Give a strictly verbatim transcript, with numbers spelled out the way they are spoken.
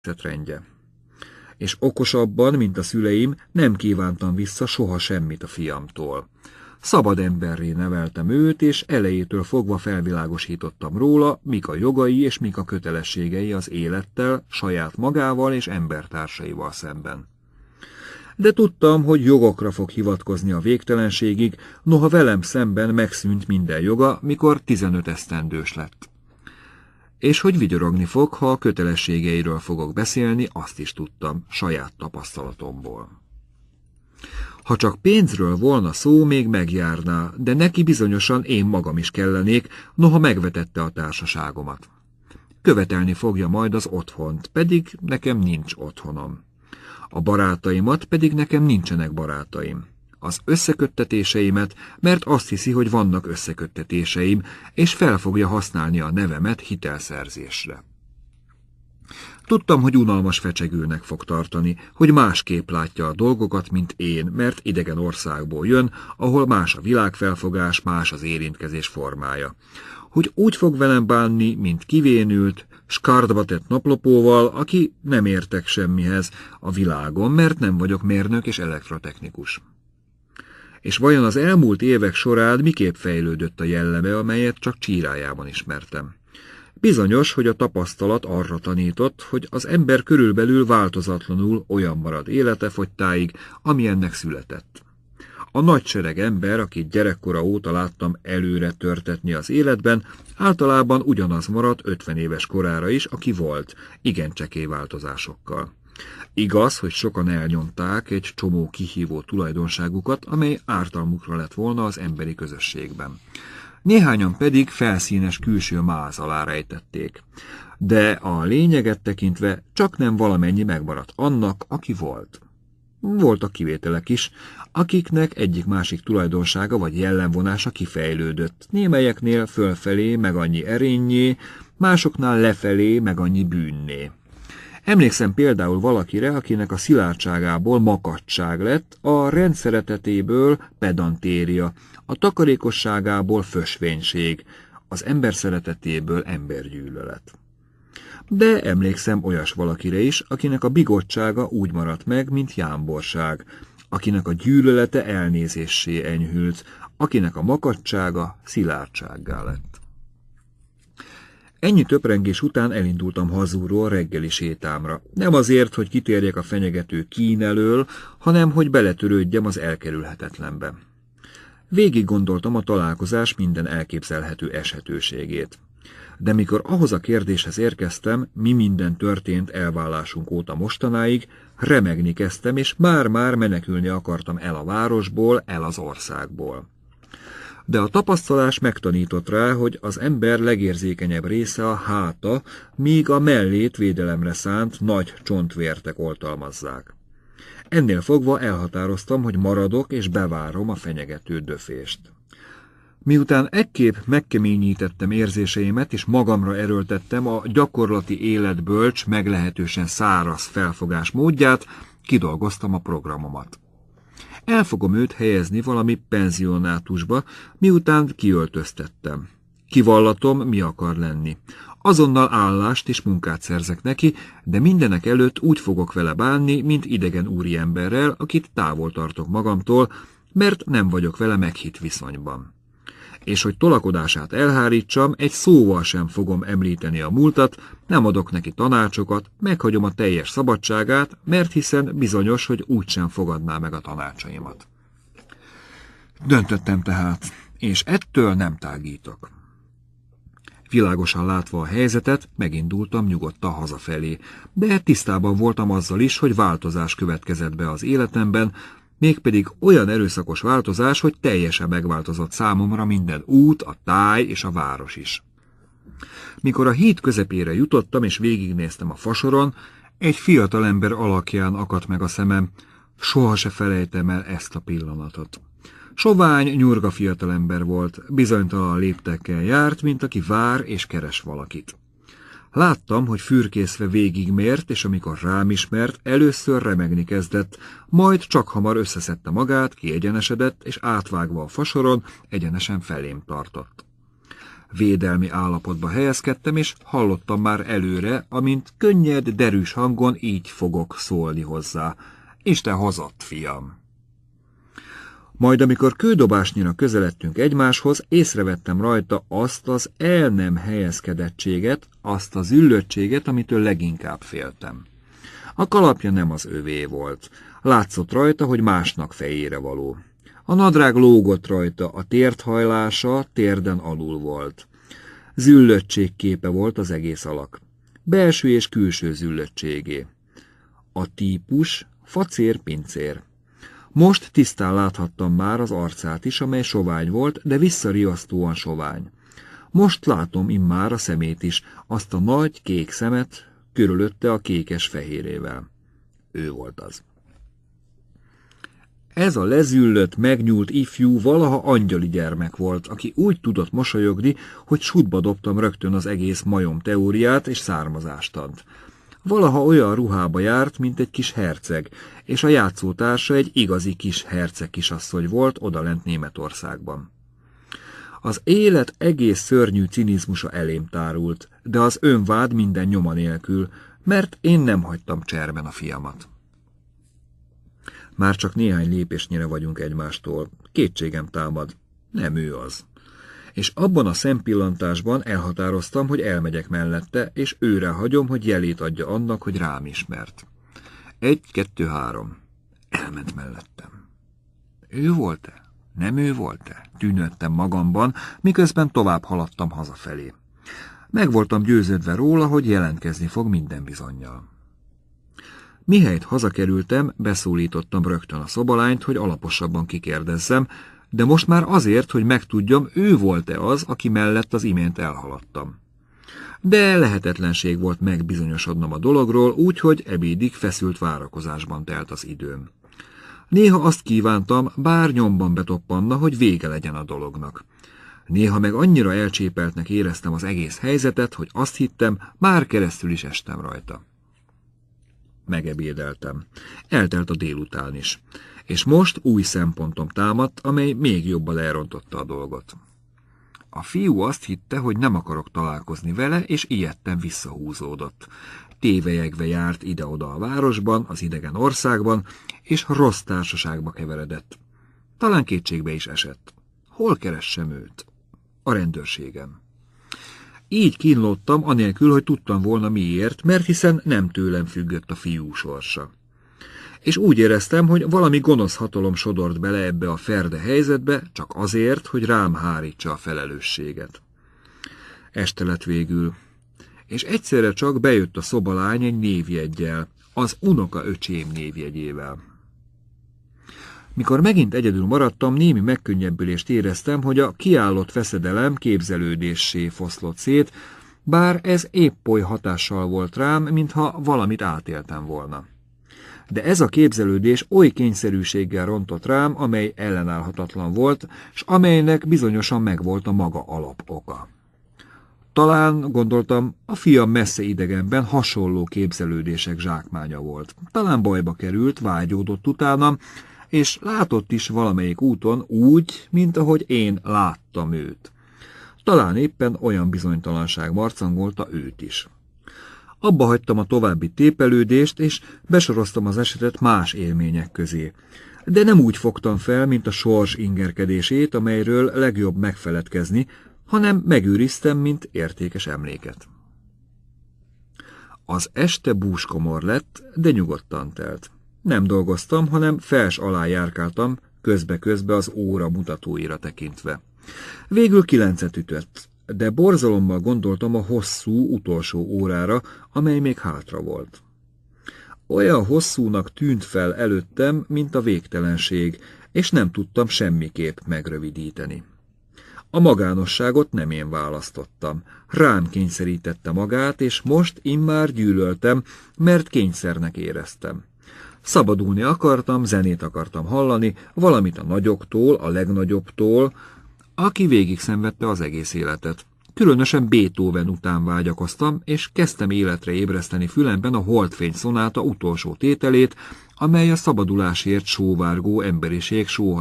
rendje. És okosabban, mint a szüleim, nem kívántam vissza soha semmit a fiamtól. Szabad emberré neveltem őt, és elejétől fogva felvilágosítottam róla, mik a jogai és mik a kötelességei az élettel, saját magával és embertársaival szemben. De tudtam, hogy jogokra fog hivatkozni a végtelenségig, noha velem szemben megszűnt minden joga, mikor tizenöt esztendős lett. És hogy vigyorogni fog, ha a kötelességeiről fogok beszélni, azt is tudtam, saját tapasztalatomból. Ha csak pénzről volna szó, még megjárná, de neki bizonyosan én magam is kellenék, noha megvetette a társaságomat. Követelni fogja majd az otthont, pedig nekem nincs otthonom. A barátaimat, pedig nekem nincsenek barátaim. Az összeköttetéseimet, mert azt hiszi, hogy vannak összeköttetéseim, és fel fogja használni a nevemet hitelszerzésre. Tudtam, hogy unalmas fecsegőnek fog tartani, hogy másképp látja a dolgokat, mint én, mert idegen országból jön, ahol más a világfelfogás, más az érintkezés formája. Hogy úgy fog velem bánni, mint kivénült, skardba tett naplopóval, aki nem értek semmihez a világon, mert nem vagyok mérnök és elektrotechnikus. És vajon az elmúlt évek során miképp fejlődött a jelleme, amelyet csak csírájában ismertem? Bizonyos, hogy a tapasztalat arra tanított, hogy az ember körülbelül változatlanul olyan marad élete fogytáig, amilyennek született. A nagysereg ember, akit gyerekkora óta láttam előre törtetni az életben, általában ugyanaz maradt ötven éves korára is, aki volt, igen csekély változásokkal. Igaz, hogy sokan elnyomták egy csomó kihívó tulajdonságukat, amely ártalmukra lett volna az emberi közösségben. Néhányan pedig felszínes külső máz alá rejtették. De a lényeget tekintve csak nem valamennyi megmaradt annak, aki volt. Voltak kivételek is, akiknek egyik-másik tulajdonsága vagy jellemvonása kifejlődött, némelyeknél fölfelé meg annyi erényé, másoknál lefelé meg annyi bűnné. Emlékszem például valakire, akinek a szilárdságából makacság lett, a rendszeretetéből pedantéria, a takarékosságából fösvénység, az ember szeretetéből embergyűlölet. De emlékszem olyas valakire is, akinek a bigottsága úgy maradt meg, mint jámborság, akinek a gyűlölete elnézéssé enyhült, akinek a makacsága szilárdsággá lett. Ennyi töprengés után elindultam hazúról reggeli sétámra. Nem azért, hogy kitérjek a fenyegető kín elől, hanem hogy beletörődjem az elkerülhetetlenbe. Végig gondoltam a találkozás minden elképzelhető eshetőségét. De mikor ahhoz a kérdéshez érkeztem, mi minden történt elvállásunk óta mostanáig, remegni kezdtem, és már-már menekülni akartam el a városból, el az országból. De a tapasztalás megtanított rá, hogy az ember legérzékenyebb része a háta, míg a mellét védelemre szánt nagy csontvértek oltalmazzák. Ennél fogva elhatároztam, hogy maradok és bevárom a fenyegető döfést. Miután ekképp megkeményítettem érzéseimet és magamra erőltettem a gyakorlati életbölcs, meglehetősen száraz felfogás módját, kidolgoztam a programomat. El fogom őt helyezni valami penzionátusba, miután kiöltöztettem. Kivallatom, mi akar lenni. Azonnal állást és munkát szerzek neki, de mindenek előtt úgy fogok vele bánni, mint idegen úriemberrel, akit távol tartok magamtól, mert nem vagyok vele meghitt viszonyban. És hogy tolakodását elhárítsam, egy szóval sem fogom említeni a múltat, nem adok neki tanácsokat, meghagyom a teljes szabadságát, mert hiszen bizonyos, hogy úgysem fogadná meg a tanácsaimat. Döntöttem tehát, és ettől nem tágítok. Világosan látva a helyzetet, megindultam nyugodtan hazafelé, de tisztában voltam azzal is, hogy változás következett be az életemben, mégpedig olyan erőszakos változás, hogy teljesen megváltozott számomra minden út, a táj és a város is. Mikor a híd közepére jutottam és végignéztem a fasoron, egy fiatalember alakján akadt meg a szemem, soha se felejtem el ezt a pillanatot. Sovány, nyurga fiatalember volt, bizonytalan léptekkel járt, mint aki vár és keres valakit. Láttam, hogy fürkészve végigmért, és amikor rám ismert, először remegni kezdett, majd csak hamar összeszedte magát, kiegyenesedett, és átvágva a fasoron, egyenesen felém tartott. Védelmi állapotba helyezkedtem, és hallottam már előre, amint könnyed, derűs hangon így fogok szólni hozzá. Isten hozott, fiam! Majd amikor kődobásnyira közeledtünk egymáshoz, észrevettem rajta azt az el nem helyezkedettséget, azt az üllöttséget, amitől leginkább féltem. A kalapja nem az övé volt. Látszott rajta, hogy másnak fejére való. A nadrág lógott rajta, a térdhajlása térden alul volt. Züllöttség képe volt az egész alak. Belső és külső züllöttségé. A típus facér-pincér. Most tisztán láthattam már az arcát is, amely sovány volt, de visszariasztóan sovány. Most látom immár a szemét is, azt a nagy kék szemet, körülötte a kékes fehérével. Ő volt az. Ez a lezüllött, megnyúlt ifjú valaha angyali gyermek volt, aki úgy tudott mosolyogni, hogy sútba dobtam rögtön az egész majom teóriát és származástant. Valaha olyan ruhába járt, mint egy kis herceg, és a játszótársa egy igazi kis herceg kisasszony volt odalent Németországban. Az élet egész szörnyű cinizmusa elém tárult, de az önvád minden nyoma nélkül, mert én nem hagytam cserben a fiamat. Már csak néhány lépésnyire vagyunk egymástól. Kétségem támad. Nem ő az. És abban a szempillantásban elhatároztam, hogy elmegyek mellette, és őre hagyom, hogy jelét adja annak, hogy rám ismert. Egy, kettő, három. Elment mellettem. Ő volt-e? Nem ő volt-e? Tűnődtem magamban, miközben tovább haladtam hazafelé. Meg voltam győződve róla, hogy jelentkezni fog minden bizonnyal. Mihelyt hazakerültem, beszólítottam rögtön a szobalányt, hogy alaposabban kikérdezzem, de most már azért, hogy megtudjam, ő volt-e az, aki mellett az imént elhaladtam. De lehetetlenség volt megbizonyosodnom a dologról, úgyhogy ebédig feszült várakozásban telt az időm. Néha azt kívántam, bár nyomban betoppanna, hogy vége legyen a dolognak. Néha meg annyira elcsépeltnek éreztem az egész helyzetet, hogy azt hittem, már keresztül is estem rajta. Megebédeltem. Eltelt a délután is. És most új szempontom támadt, amely még jobban elrontotta a dolgot. A fiú azt hitte, hogy nem akarok találkozni vele, és ijedten visszahúzódott. Tévelyegve járt ide-oda a városban, az idegen országban, és rossz társaságba keveredett. Talán kétségbe is esett. Hol keressem őt? A rendőrségem. Így kínlódtam, anélkül, hogy tudtam volna miért, mert hiszen nem tőlem függött a fiú sorsa. És úgy éreztem, hogy valami gonosz hatalom sodort bele ebbe a ferde helyzetbe, csak azért, hogy rám hárítsa a felelősséget. Este lett végül, és egyszerre csak bejött a szobalány egy névjeggyel, az unoka öcsém névjegyével. Mikor megint egyedül maradtam, némi megkönnyebbülést éreztem, hogy a kiállott veszedelem képzelődéssé foszlott szét, bár ez épp oly hatással volt rám, mintha valamit átéltem volna. De ez a képzelődés oly kényszerűséggel rontott rám, amely ellenállhatatlan volt, s amelynek bizonyosan megvolt a maga alapoka. Talán, gondoltam, a fiam messze idegenben hasonló képzelődések zsákmánya volt. Talán bajba került, vágyódott utánam, és látott is valamelyik úton úgy, mint ahogy én láttam őt. Talán éppen olyan bizonytalanság marcangolta őt is. Abba hagytam a további tépelődést, és besoroztam az esetet más élmények közé. De nem úgy fogtam fel, mint a sors ingerkedését, amelyről legjobb megfeledkezni, hanem megőriztem, mint értékes emléket. Az este búskomor lett, de nyugodtan telt. Nem dolgoztam, hanem fels alá járkáltam, közbe-közbe az óra mutatóira tekintve. Végül kilencet ütött, de borzalommal gondoltam a hosszú, utolsó órára, amely még hátra volt. Olyan hosszúnak tűnt fel előttem, mint a végtelenség, és nem tudtam semmiképp megrövidíteni. A magánosságot nem én választottam. Rám kényszerítette magát, és most immár gyűlöltem, mert kényszernek éreztem. Szabadulni akartam, zenét akartam hallani, valamit a nagyoktól, a legnagyobbtól, aki végig szenvedte az egész életet. Különösen Beethoven után vágyakoztam, és kezdtem életre ébreszteni fülemben a Holdfény szonáta utolsó tételét, amely a szabadulásért sóvárgó emberiség sóhajtását